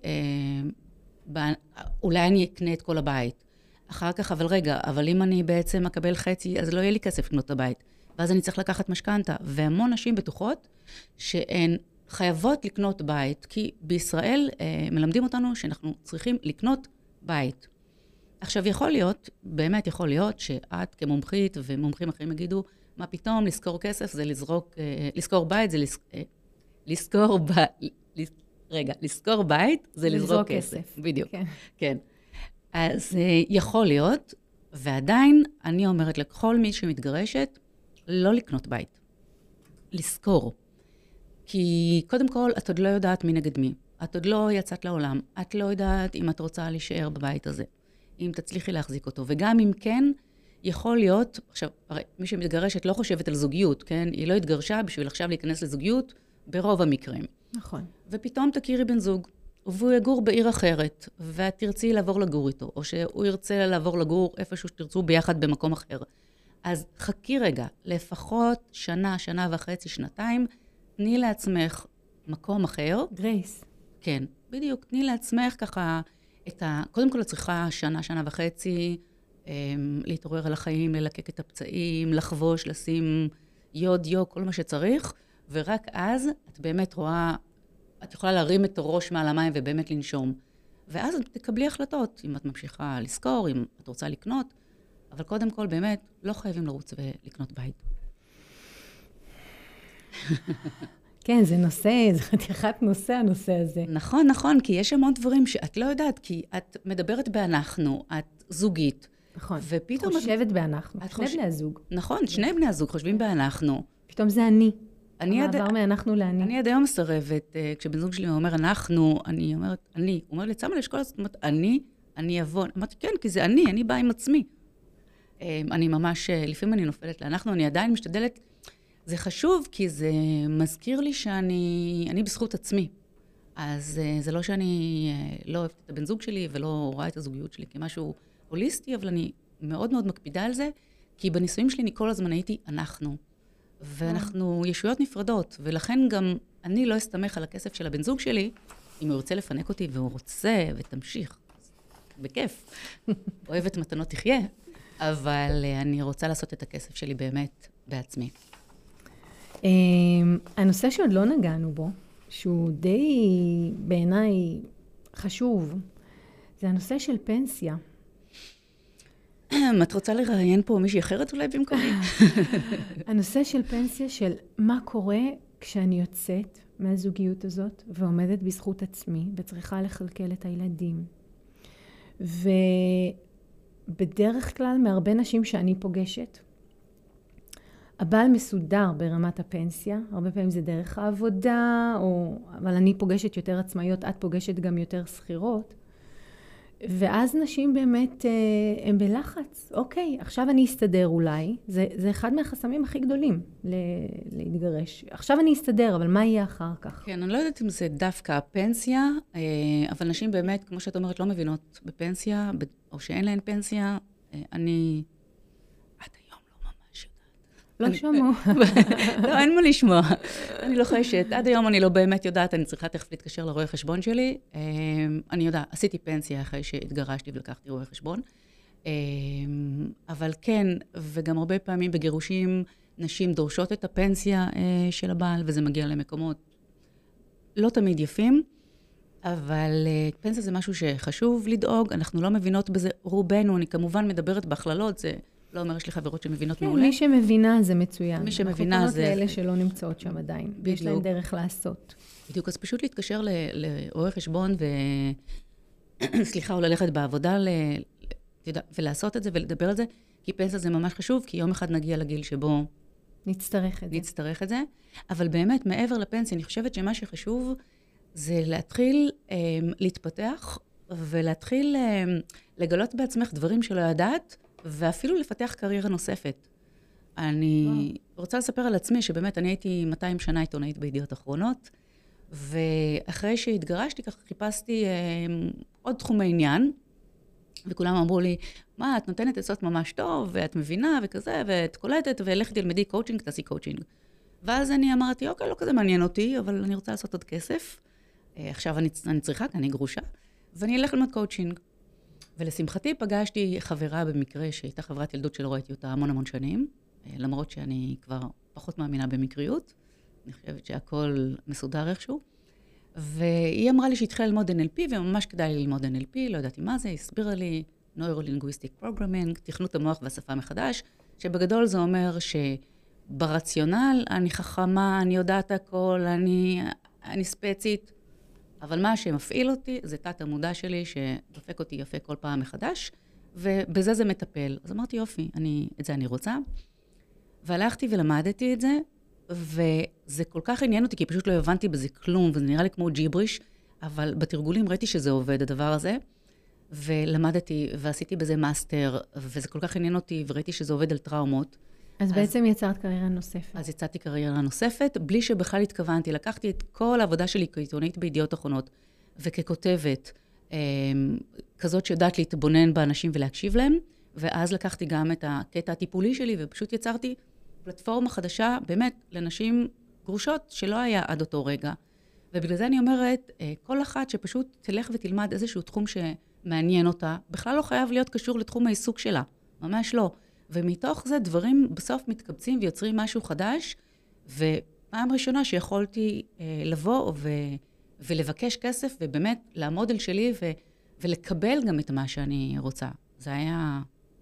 אולי אני אקנה את כל הבית. אחר כך, אבל רגע, אבל אם אני בעצם מקבל חצי, אז לא יהיה לי כסף לקנות את הבית. ואז אני צריך לקחת משכנתה. והמון נשים בטוחות שהן חייבות לקנות בית, כי בישראל אה, מלמדים אותנו שאנחנו צריכים לקנות בית. עכשיו, יכול להיות, באמת יכול להיות, שאת כמומחית ומומחים אחרים יגידו, מה פתאום, לזכור כסף זה לזרוק, אה, לזכור בית זה לז, אה, לזכור ב... לז, רגע, לזכור בית זה לזרוק כסף. כסף. בדיוק, כן. כן. אז יכול להיות, ועדיין אני אומרת לכל מי שמתגרשת, לא לקנות בית. לזכור. כי קודם כל, את עוד לא יודעת מי נגד מי. את עוד לא יצאת לעולם. את לא יודעת אם את רוצה להישאר בבית הזה. אם תצליחי להחזיק אותו. וגם אם כן, יכול להיות, עכשיו, הרי מי שמתגרשת לא חושבת על זוגיות, כן? היא לא התגרשה בשביל עכשיו להיכנס לזוגיות ברוב המקרים. נכון. ופתאום תכירי בן זוג. והוא יגור בעיר אחרת, ואת תרצי לעבור לגור איתו, או שהוא ירצה לעבור לגור איפשהו שתרצו ביחד במקום אחר. אז חכי רגע, לפחות שנה, שנה וחצי, שנתיים, תני לעצמך מקום אחר. גרייס. כן, בדיוק, תני לעצמך ככה, את ה... קודם כל את צריכה שנה, שנה וחצי, להתעורר על החיים, ללקק את הפצעים, לחבוש, לשים יוד, יו, כל מה שצריך, ורק אז את באמת רואה... את יכולה להרים את הראש מעל המים ובאמת לנשום. ואז את תקבלי החלטות, אם את ממשיכה לזכור, אם את רוצה לקנות, אבל קודם כל באמת לא חייבים לרוץ ולקנות בית. כן, זה נושא, זה חתיכת נושא הנושא הזה. נכון, נכון, כי יש המון דברים שאת לא יודעת, כי את מדברת באנחנו, את זוגית. נכון, ופתאום חושבת את... באנחנו, שני חוש... בני הזוג. נכון, שני בני הזוג חושבים באנחנו. פתאום זה אני. אני עד... המעבר מאנחנו לאני. אני עד היום מסרבת, כשבן זוג שלי אומר אנחנו, אני אומרת, אני. הוא אומר לי, צמה לשקול, זאת אומרת, אני, אני אבוא. אמרתי, כן, כי זה אני, אני באה עם עצמי. אני ממש, לפעמים אני נופלת לאנחנו, אני עדיין משתדלת. זה חשוב, כי זה מזכיר לי שאני, אני בזכות עצמי. אז זה לא שאני לא אוהבת את הבן זוג שלי, ולא רואה את הזוגיות שלי כמשהו הוליסטי, אבל אני מאוד מאוד מקפידה על זה, כי בניסויים שלי אני כל הזמן הייתי אנחנו. ואנחנו ישויות נפרדות, ולכן גם אני לא אסתמך על הכסף של הבן זוג שלי, אם הוא רוצה לפנק אותי והוא רוצה ותמשיך. בכיף. אוהבת מתנות תחיה, אבל אני רוצה לעשות את הכסף שלי באמת בעצמי. הנושא שעוד לא נגענו בו, שהוא די בעיניי חשוב, זה הנושא של פנסיה. את רוצה לראיין פה מישהי אחרת אולי במקומי? הנושא של פנסיה של מה קורה כשאני יוצאת מהזוגיות הזאת ועומדת בזכות עצמי וצריכה לכלכל את הילדים. ובדרך כלל מהרבה נשים שאני פוגשת, הבעל מסודר ברמת הפנסיה, הרבה פעמים זה דרך העבודה, או... אבל אני פוגשת יותר עצמאיות, את פוגשת גם יותר שכירות. ואז נשים באמת, הם בלחץ. אוקיי, עכשיו אני אסתדר אולי. זה, זה אחד מהחסמים הכי גדולים להתגרש. עכשיו אני אסתדר, אבל מה יהיה אחר כך? כן, אני לא יודעת אם זה דווקא הפנסיה, אבל נשים באמת, כמו שאת אומרת, לא מבינות בפנסיה, או שאין להן פנסיה. אני עד היום לא ממש יודעת. לא שמעו. לא, אין מה לשמוע. אני לוחשת. עד היום אני לא באמת יודעת, אני צריכה תכף להתקשר לרואה חשבון שלי. אני יודעת, עשיתי פנסיה אחרי שהתגרשתי ולקחתי רואה חשבון. אבל כן, וגם הרבה פעמים בגירושים, נשים דורשות את הפנסיה של הבעל, וזה מגיע למקומות לא תמיד יפים, אבל פנסיה זה משהו שחשוב לדאוג, אנחנו לא מבינות בזה רובנו, אני כמובן מדברת בהכללות, זה לא אומר, יש לי חברות שמבינות כן, מעולה. מי שמבינה זה מצוין. מי שמבינה אנחנו זה... פונות לאלה שלא נמצאות שם עדיין, ויש להם דרך לעשות. בדיוק, אז פשוט להתקשר לרואה חשבון, ו... סליחה, או ללכת בעבודה, ל... ולעשות את זה ולדבר על זה, כי פנסיה זה ממש חשוב, כי יום אחד נגיע לגיל שבו... נצטרך את זה. נצטרך את זה. אבל באמת, מעבר לפנסיה, אני חושבת שמה שחשוב זה להתחיל אה, להתפתח, ולהתחיל אה, לגלות בעצמך דברים שלא ידעת, ואפילו לפתח קריירה נוספת. אני וואו. רוצה לספר על עצמי, שבאמת אני הייתי מאתיים שנה עיתונאית בידיעות אחרונות, ואחרי שהתגרשתי, ככה חיפשתי אה, עוד תחומי עניין, וכולם אמרו לי, מה, את נותנת עצות ממש טוב, ואת מבינה וכזה, ואת קולטת, ולכי תלמדי קואוצ'ינג, תעשי קואוצ'ינג. ואז אני אמרתי, אוקיי, לא כזה מעניין אותי, אבל אני רוצה לעשות עוד כסף. עכשיו אני, אני צריכה, כי אני גרושה, ואני אלך ללמוד קואוצ'ינג. ולשמחתי פגשתי חברה במקרה, שהייתה חברת ילדות שלא ראיתי אותה המון המון שנים, למרות שאני כבר פחות מאמינה במקריות. אני חושבת שהכל מסודר איכשהו. והיא אמרה לי שהתחילה ללמוד אן אל פי, וממש כדאי ללמוד אן אל פי, לא ידעתי מה זה, היא הסבירה לי Neuro-Linguistic Programming, תכנות המוח והשפה מחדש, שבגדול זה אומר שברציונל אני חכמה, אני יודעת הכל, אני, אני ספצית, אבל מה שמפעיל אותי זה תת המודע שלי, שדופק אותי יפה כל פעם מחדש, ובזה זה מטפל. אז אמרתי, יופי, אני, את זה אני רוצה. והלכתי ולמדתי את זה, וזה כל כך עניין אותי, כי פשוט לא הבנתי בזה כלום, וזה נראה לי כמו ג'יבריש, אבל בתרגולים ראיתי שזה עובד, הדבר הזה, ולמדתי, ועשיתי בזה מאסטר, וזה כל כך עניין אותי, וראיתי שזה עובד על טראומות. אז, אז בעצם יצרת קריירה נוספת. אז יצאתי קריירה נוספת, בלי שבכלל התכוונתי. לקחתי את כל העבודה שלי כעיתונאית בידיעות אחרונות, וככותבת, אה, כזאת שיודעת להתבונן באנשים ולהקשיב להם, ואז לקחתי גם את הקטע הטיפולי שלי, ופשוט יצרתי פלטפורמה חדשה, באמת, לנשים גרושות, שלא היה עד אותו רגע. ובגלל זה אני אומרת, כל אחת שפשוט תלך ותלמד איזשהו תחום שמעניין אותה, בכלל לא חייב להיות קשור לתחום העיסוק שלה. ממש לא. ומתוך זה דברים בסוף מתקבצים ויוצרים משהו חדש, ופעם ראשונה שיכולתי לבוא ו... ולבקש כסף, ובאמת לעמוד על שלי ו... ולקבל גם את מה שאני רוצה. זה היה...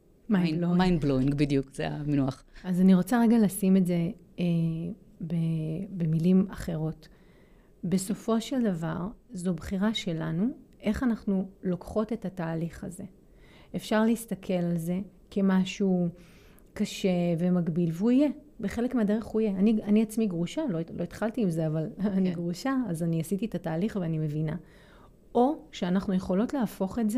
mind blowing, בדיוק, זה המינוח. אז אני רוצה רגע לשים את זה אה, ב, במילים אחרות. בסופו של דבר, זו בחירה שלנו, איך אנחנו לוקחות את התהליך הזה. אפשר להסתכל על זה כמשהו קשה ומגביל, והוא יהיה. בחלק מהדרך הוא יהיה. אני, אני עצמי גרושה, לא, לא התחלתי עם זה, אבל כן. אני גרושה, אז אני עשיתי את התהליך ואני מבינה. או שאנחנו יכולות להפוך את זה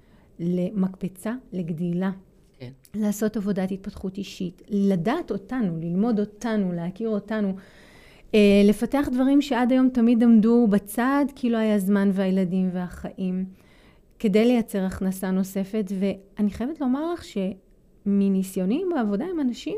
למקפצה, לגדילה. כן. לעשות עבודת התפתחות אישית, לדעת אותנו, ללמוד אותנו, להכיר אותנו, אה, לפתח דברים שעד היום תמיד עמדו בצד, כי לא היה זמן והילדים והחיים, כדי לייצר הכנסה נוספת. ואני חייבת לומר לך שמניסיונים בעבודה עם אנשים,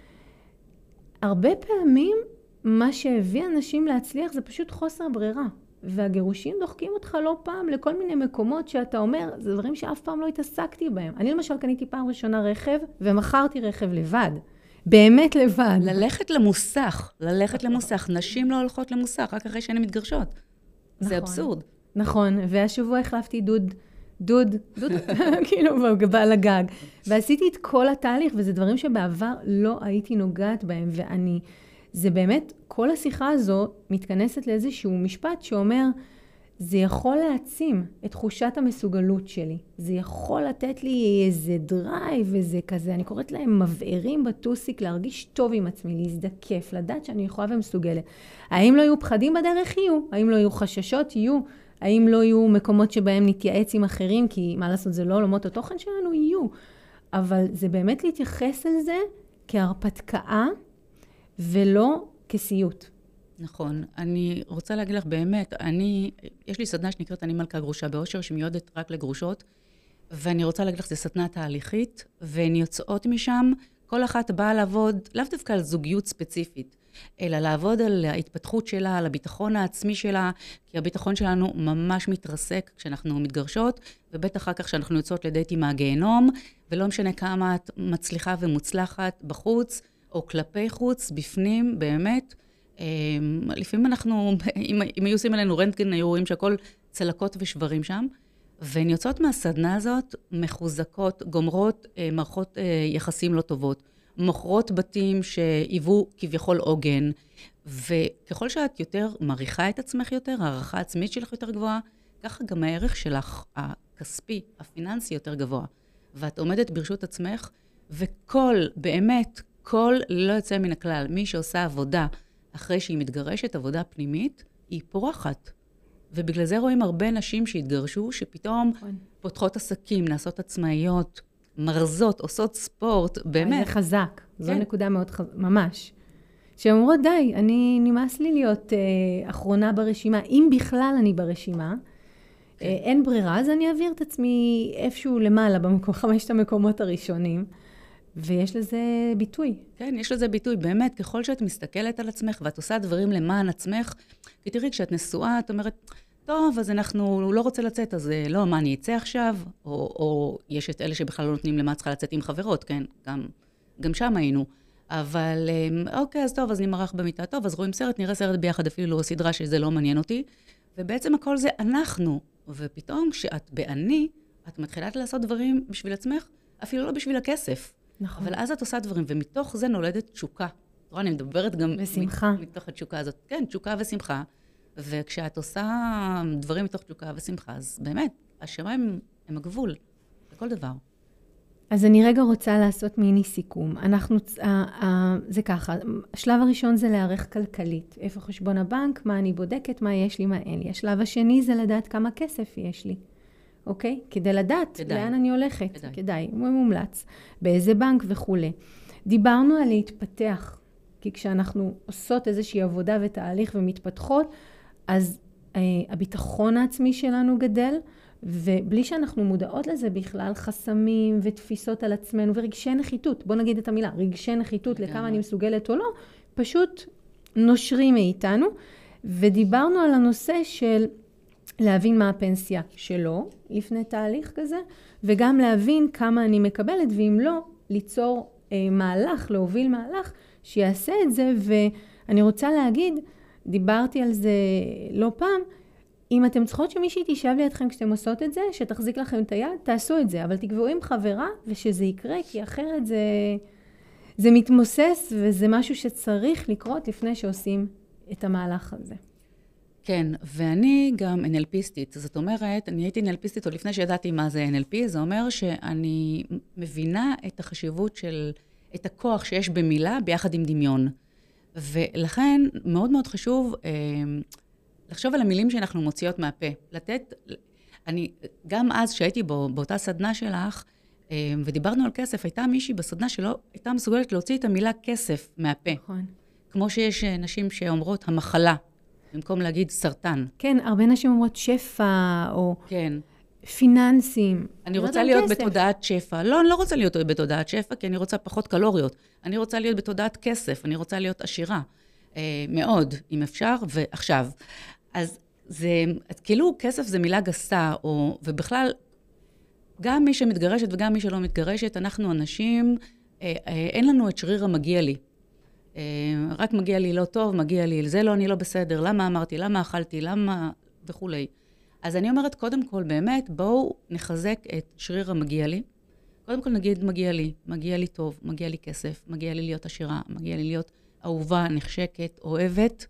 הרבה פעמים מה שהביא אנשים להצליח זה פשוט חוסר ברירה. והגירושים דוחקים אותך לא פעם לכל מיני מקומות שאתה אומר, זה דברים שאף פעם לא התעסקתי בהם. אני למשל קניתי פעם ראשונה רכב, ומכרתי רכב לבד. באמת לבד. ללכת למוסך, ללכת למוסך. נשים לא הולכות למוסך, רק אחרי שהן מתגרשות. נכון. זה אבסורד. נכון, והשבוע החלפתי דוד, דוד, דוד, כאילו בעל הגג. ועשיתי את כל התהליך, וזה דברים שבעבר לא הייתי נוגעת בהם, ואני... זה באמת, כל השיחה הזו מתכנסת לאיזשהו משפט שאומר, זה יכול להעצים את תחושת המסוגלות שלי. זה יכול לתת לי איזה דרייב, איזה כזה, אני קוראת להם מבערים בטוסיק, להרגיש טוב עם עצמי, להזדקף, לדעת שאני יכולה ומסוגלת. האם לא יהיו פחדים בדרך? יהיו. האם לא יהיו חששות? יהיו. האם לא יהיו מקומות שבהם נתייעץ עם אחרים, כי מה לעשות, זה לא עולמות התוכן שלנו, יהיו. אבל זה באמת להתייחס על זה כהרפתקה, ולא כסיוט. נכון. אני רוצה להגיד לך באמת, אני, יש לי סדנה שנקראת אני מלכה גרושה באושר, שמיועדת רק לגרושות, ואני רוצה להגיד לך, זו סדנה תהליכית, והן יוצאות משם, כל אחת באה לעבוד, לאו דווקא על זוגיות ספציפית, אלא לעבוד על ההתפתחות שלה, על הביטחון העצמי שלה, כי הביטחון שלנו ממש מתרסק כשאנחנו מתגרשות, ובטח אחר כך שאנחנו יוצאות לדייטים מהגיהנום, ולא משנה כמה את מצליחה ומוצלחת בחוץ, או כלפי חוץ, בפנים, באמת. לפעמים אנחנו, אם, אם היו עושים עלינו רנטגן, היו רואים שהכל צלקות ושברים שם, והן יוצאות מהסדנה הזאת, מחוזקות, גומרות מערכות יחסים לא טובות, מוכרות בתים שהיוו כביכול עוגן, וככל שאת יותר מעריכה את עצמך יותר, הערכה העצמית שלך יותר גבוהה, ככה גם הערך שלך, הכספי, הפיננסי יותר גבוה. ואת עומדת ברשות עצמך, וכל, באמת, כל לא יוצא מן הכלל, מי שעושה עבודה אחרי שהיא מתגרשת, עבודה פנימית, היא פורחת. ובגלל זה רואים הרבה נשים שהתגרשו, שפתאום פותחות עסקים, נעשות עצמאיות, מרזות, עושות ספורט, באמת. זה חזק, זו נקודה מאוד חזק, ממש. שהן אומרות, די, אני נמאס לי להיות אה, אחרונה ברשימה, אם בכלל אני ברשימה, כן. אה, אין ברירה, אז אני אעביר את עצמי איפשהו למעלה, במקום, חמשת המקומות הראשונים, ויש לזה ביטוי. כן, יש לזה ביטוי, באמת, ככל שאת מסתכלת על עצמך, ואת עושה דברים למען עצמך, כי תראי, כשאת נשואה, את אומרת, טוב, אז אנחנו לא רוצה לצאת, אז לא, מה, אני אצא עכשיו? או, או יש את אלה שבכלל לא נותנים למה צריכה לצאת עם חברות, כן? גם, גם שם היינו. אבל, אוקיי, אז טוב, אז נמרח במיטה, טוב, אז רואים סרט, נראה סרט ביחד, אפילו סדרה שזה לא מעניין אותי, ובעצם הכל זה אנחנו. ופתאום, כשאת בעני, את מתחילה לעשות דברים בשביל עצמך, אפילו לא בשביל הכסף. נכון. אבל אז את עושה דברים, ומתוך זה נולדת תשוקה. תראה, אני מדברת גם ושמחה. מתוך התשוקה הזאת. כן, תשוקה ושמחה. וכשאת עושה דברים מתוך תשוקה ושמחה, אז באמת, השמיים הם הגבול, לכל דבר. אז אני רגע רוצה לעשות מיני סיכום. אנחנו, זה ככה, השלב הראשון זה להערך כלכלית. איפה חשבון הבנק, מה אני בודקת, מה יש לי, מה אין לי. השלב השני זה לדעת כמה כסף יש לי. אוקיי? כדי לדעת כדאי. לאן אני הולכת. כדאי. כדאי, מומלץ. באיזה בנק וכו'. דיברנו על להתפתח. כי כשאנחנו עושות איזושהי עבודה ותהליך ומתפתחות, אז אה, הביטחון העצמי שלנו גדל, ובלי שאנחנו מודעות לזה בכלל, חסמים ותפיסות על עצמנו, ורגשי נחיתות, בוא נגיד את המילה, רגשי נחיתות לכמה אני מסוגלת או לא, פשוט נושרים מאיתנו, ודיברנו על הנושא של להבין מה הפנסיה שלו, לפני תהליך כזה, וגם להבין כמה אני מקבלת, ואם לא, ליצור אה, מהלך, להוביל מהלך, שיעשה את זה, ואני רוצה להגיד, דיברתי על זה לא פעם, אם אתם צריכות שמישהי תישב לידכם כשאתם עושות את זה, שתחזיק לכם את היד, תעשו את זה, אבל תקבעו עם חברה ושזה יקרה, כי אחרת זה, זה מתמוסס וזה משהו שצריך לקרות לפני שעושים את המהלך הזה. כן, ואני גם אן אל פיסטית, זאת אומרת, אני הייתי אן אל פיסטית עוד לפני שידעתי מה זה אן אל פי, זה אומר שאני מבינה את החשיבות של, את הכוח שיש במילה ביחד עם דמיון. ולכן מאוד מאוד חשוב אה, לחשוב על המילים שאנחנו מוציאות מהפה. לתת, אני, גם אז שהייתי בו, באותה סדנה שלך, אה, ודיברנו על כסף, הייתה מישהי בסדנה שלא הייתה מסוגלת להוציא את המילה כסף מהפה. נכון. כמו שיש נשים שאומרות המחלה, במקום להגיד סרטן. כן, הרבה נשים אומרות שפע, או כן. פיננסים. אני רוצה להיות כסף. בתודעת שפע. לא, אני לא רוצה להיות בתודעת שפע, כי אני רוצה פחות קלוריות. אני רוצה להיות בתודעת כסף, אני רוצה להיות עשירה. אה, מאוד, אם אפשר, ועכשיו. אז זה, כאילו כסף זה מילה גסה, או, ובכלל, גם מי שמתגרשת וגם מי שלא מתגרשת, אנחנו אנשים, אה, אה, אין לנו את שריר המגיע לי. רק מגיע לי לא טוב, מגיע לי, זה לא, אני לא בסדר, למה אמרתי, למה אכלתי, למה וכולי. אז אני אומרת, קודם כל, באמת, בואו נחזק את שריר המגיע לי. קודם כל נגיד, מגיע לי, מגיע לי טוב, מגיע לי כסף, מגיע לי להיות עשירה, מגיע לי להיות אהובה, נחשקת, אוהבת,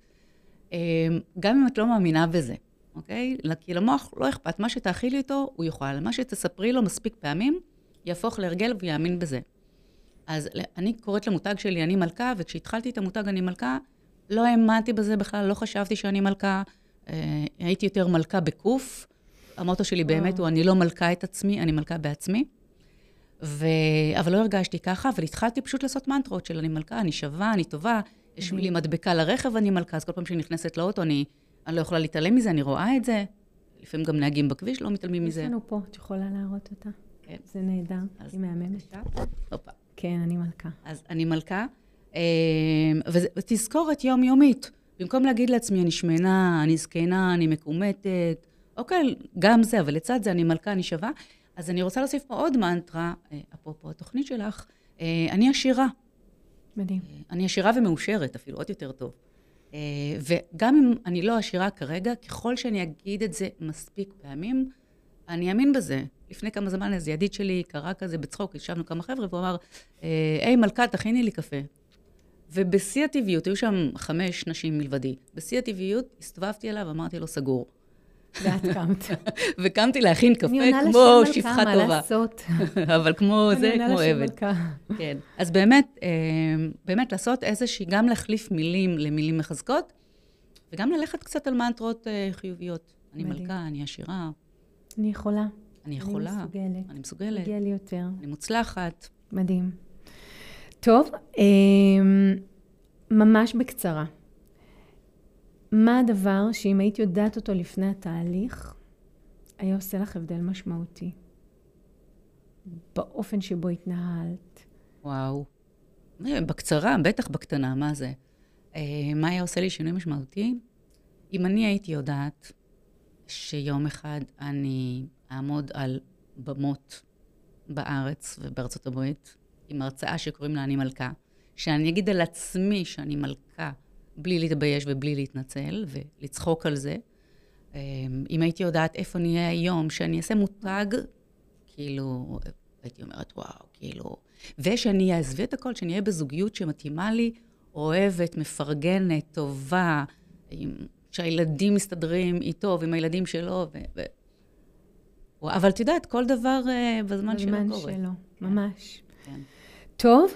גם אם את לא מאמינה בזה, אוקיי? כי למוח לא אכפת, מה שתאכילי איתו, הוא יוכל. מה שתספרי לו מספיק פעמים, יהפוך להרגל ויאמין בזה. אז אני קוראת למותג שלי, אני מלכה, וכשהתחלתי את המותג אני מלכה, לא האמנתי בזה בכלל, לא חשבתי שאני מלכה, אה, הייתי יותר מלכה בקוף. המוטו שלי באמת הוא, אני לא מלכה את עצמי, אני מלכה בעצמי. ו... אבל לא הרגשתי ככה, אבל התחלתי פשוט לעשות מנטרות של אני מלכה, אני שווה, אני טובה, יש לי מדבקה לרכב, אני מלכה, אז כל פעם שאני נכנסת לאוטו, אני, אני לא יכולה להתעלם מזה, אני רואה את זה. לפעמים גם נהגים בכביש לא מתעלמים מזה. יש לנו פה, את יכולה להראות אותה. כן. זה נהדר, היא מהממת. הופה. כן, אני מלכה. אז אני מלכה, ותזכורת יומיומית. במקום להגיד לעצמי, אני שמנה, אני זקנה, אני מקומטת, אוקיי, גם זה, אבל לצד זה אני מלכה, אני שווה. אז אני רוצה להוסיף פה עוד מנטרה, אפרופו התוכנית שלך, אני עשירה. מדהים. אני עשירה ומאושרת, אפילו עוד יותר טוב. וגם אם אני לא עשירה כרגע, ככל שאני אגיד את זה מספיק פעמים, אני אאמין בזה. לפני כמה זמן איזה ידיד שלי קרא כזה בצחוק, ישבנו כמה חבר'ה, והוא אמר, היי מלכה, תכיני לי קפה. ובשיא הטבעיות, היו שם חמש נשים מלבדי, בשיא הטבעיות הסתובבתי אליו, אמרתי לו, סגור. ואת קמת. וקמתי להכין קפה כמו שפחה טובה. מה לעשות? אבל כמו זה, כמו עבד. מלכה. כן. אז באמת, באמת לעשות איזושהי, גם להחליף מילים למילים מחזקות, וגם ללכת קצת על מנטרות חיוביות. אני מלכה, אני עשירה. אני יכולה. אני יכולה. אני מסוגלת. אני מסוגלת. מגיע לי יותר. אני מוצלחת. מדהים. טוב, ממש בקצרה. מה הדבר שאם היית יודעת אותו לפני התהליך, היה עושה לך הבדל משמעותי? באופן שבו התנהלת. וואו. בקצרה, בטח בקטנה, מה זה? מה היה עושה לי שינוי משמעותי? אם אני הייתי יודעת שיום אחד אני אעמוד על במות בארץ ובארצות הברית, עם הרצאה שקוראים לה אני מלכה, שאני אגיד על עצמי שאני מלכה, בלי להתבייש ובלי להתנצל, ולצחוק על זה. אם הייתי יודעת איפה נהיה היום, שאני אעשה מותג, כאילו, הייתי אומרת, וואו, כאילו, ושאני אעזבי את הכל, שאני אהיה בזוגיות שמתאימה לי, אוהבת, מפרגנת, טובה, שהילדים מסתדרים איתו ועם הילדים שלו, ו... ו... אבל את יודעת, כל דבר בזמן שלו קורה. בזמן שלו, ממש. כן. טוב,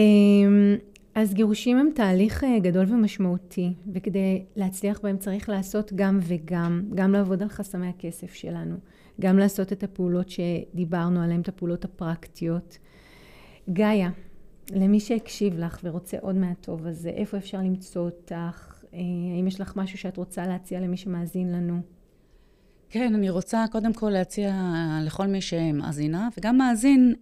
אז גירושים הם תהליך גדול ומשמעותי, וכדי להצליח בהם צריך לעשות גם וגם, גם לעבוד על חסמי הכסף שלנו, גם לעשות את הפעולות שדיברנו עליהן, את הפעולות הפרקטיות. גאיה, למי שהקשיב לך ורוצה עוד מהטוב הזה, איפה אפשר למצוא אותך? האם יש לך משהו שאת רוצה להציע למי שמאזין לנו? כן, אני רוצה קודם כל להציע לכל מי שמאזינה, וגם מאזין,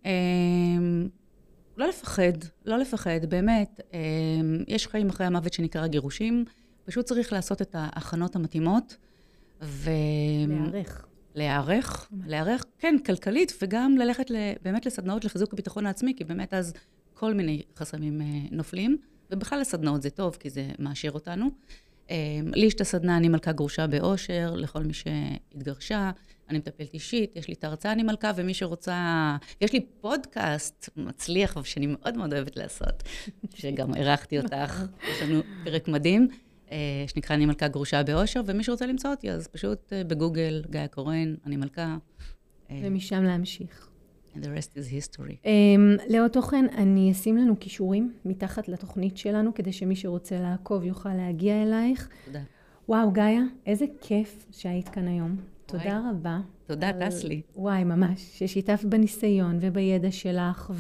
לא לפחד, לא לפחד, באמת, יש חיים אחרי המוות שנקרא גירושים, פשוט צריך לעשות את ההכנות המתאימות, ו... להיערך. להיערך, להיערך, כן, כלכלית, וגם ללכת באמת לסדנאות לחיזוק הביטחון העצמי, כי באמת אז כל מיני חסמים נופלים, ובכלל לסדנאות זה טוב, כי זה מעשיר אותנו. לי יש את הסדנה, אני מלכה גרושה באושר, לכל מי שהתגרשה, אני מטפלת אישית, יש לי את ההרצאה, אני מלכה, ומי שרוצה, יש לי פודקאסט מצליח, שאני מאוד מאוד אוהבת לעשות, שגם ערכתי אותך, יש לנו פרק מדהים, שנקרא אני מלכה גרושה באושר, ומי שרוצה למצוא אותי, אז פשוט בגוגל, גאיה קורן, אני מלכה. ומשם להמשיך. And the rest is history. Um, לעוד תוכן, אני אשים לנו קישורים מתחת לתוכנית שלנו, כדי שמי שרוצה לעקוב יוכל להגיע אלייך. תודה. וואו, גאיה, איזה כיף שהיית כאן היום. וואי. תודה רבה. תודה, על... טס לי. וואי, ממש, ששיתף בניסיון ובידע שלך,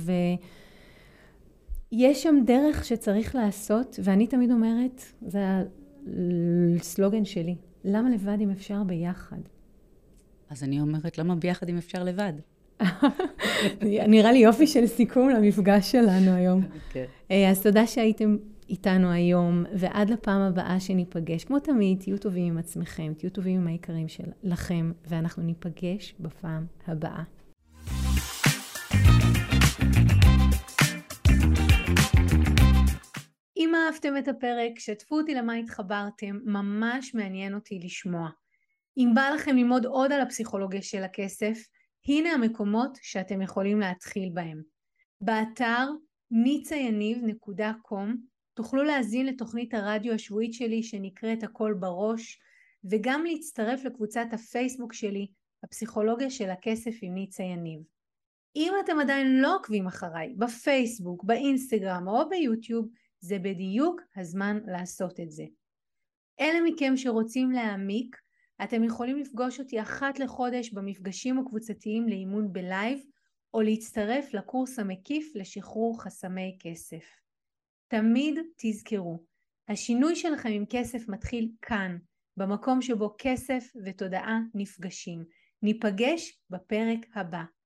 ויש שם דרך שצריך לעשות, ואני תמיד אומרת, זה הסלוגן שלי, למה לבד אם אפשר ביחד? אז אני אומרת, למה ביחד אם אפשר לבד? נראה לי יופי של סיכום למפגש שלנו היום. Okay. אז תודה שהייתם איתנו היום, ועד לפעם הבאה שניפגש. כמו תמיד, תהיו טובים עם עצמכם, תהיו טובים עם העיקרים שלכם, ואנחנו ניפגש בפעם הבאה. אם אהבתם את הפרק, שתפו אותי למה התחברתם, ממש מעניין אותי לשמוע. אם בא לכם ללמוד עוד על הפסיכולוגיה של הכסף, הנה המקומות שאתם יכולים להתחיל בהם. באתר ניצה יניב נקודה קום תוכלו להזין לתוכנית הרדיו השבועית שלי שנקראת הכל בראש, וגם להצטרף לקבוצת הפייסבוק שלי, הפסיכולוגיה של הכסף עם ניצה יניב. אם אתם עדיין לא עוקבים אחריי בפייסבוק, באינסטגרם או ביוטיוב, זה בדיוק הזמן לעשות את זה. אלה מכם שרוצים להעמיק, אתם יכולים לפגוש אותי אחת לחודש במפגשים הקבוצתיים לאימון בלייב, או להצטרף לקורס המקיף לשחרור חסמי כסף. תמיד תזכרו, השינוי שלכם עם כסף מתחיל כאן, במקום שבו כסף ותודעה נפגשים. ניפגש בפרק הבא.